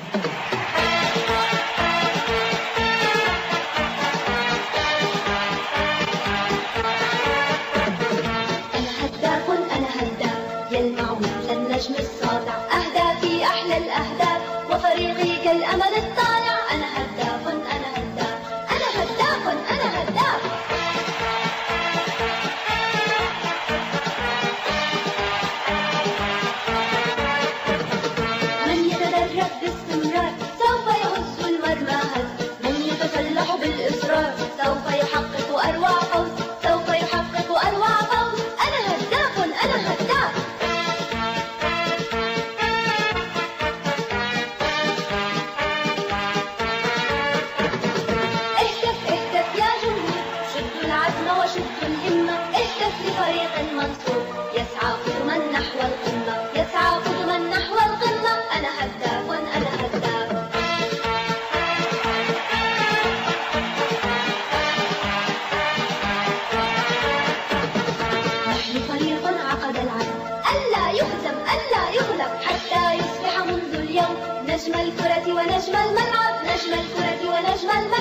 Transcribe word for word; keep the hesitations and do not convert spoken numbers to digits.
يلمع مثل النجم الساطع، أهدافي أحلى الأهداف وفريقي كالأمل الطالع. أنا هداف أنا هداف أنا هداف أنا هداف. من يتدرب باستمرار سوف يهز المرمى هز، من يتسلح بالإصرار سوف يحقق أروع فوز، سوف يحقق أروع فوز. أنا هداف أنا هداف. وشدوا الهمة، اهتف لفريق منصور يسعى قدما نحو القمة، يسعى قدما نحو القمة. أنا هداف أنا هداف. نحن فريق عقد العهد ألا يهزم ألا يغلب، حتى يصبح منذ اليوم نجم الكرة ونجم الملعب، نجم الكرة ونجم الملعب.